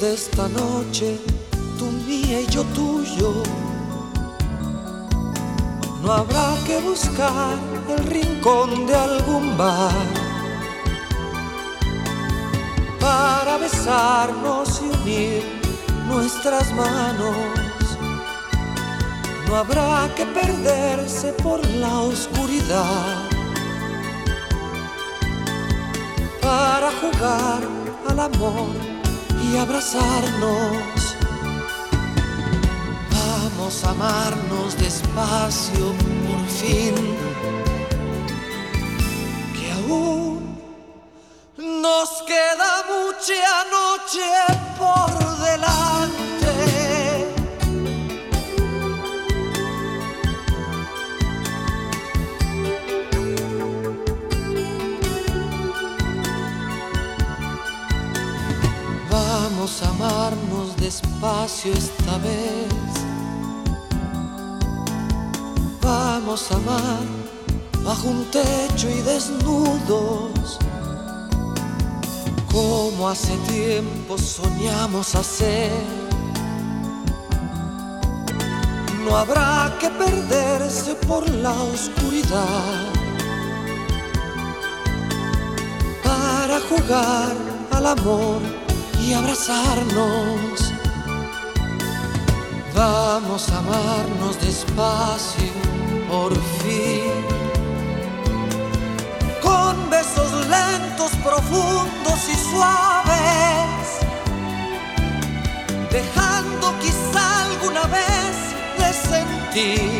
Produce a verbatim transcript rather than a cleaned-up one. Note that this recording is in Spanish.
de esta noche, tú mía y yo tuyo. No habrá que buscar el rincón de algún bar para besarnos y unir nuestras manos. No habrá que perderse por la oscuridad para jugar al amor y abrazarnos. Vamos a amarnos despacio por fin, que aún nos queda mucha noche por delante. Vamos a amarnos despacio esta vez. Vamos a amar bajo un techo y desnudos, como hace tiempo soñamos hacer. No habrá que perderse por la oscuridad para jugar al amor y abrazarnos. Vamos a amarnos despacio por fin, con besos lentos, profundos y suaves, dejando quizá alguna vez de sentir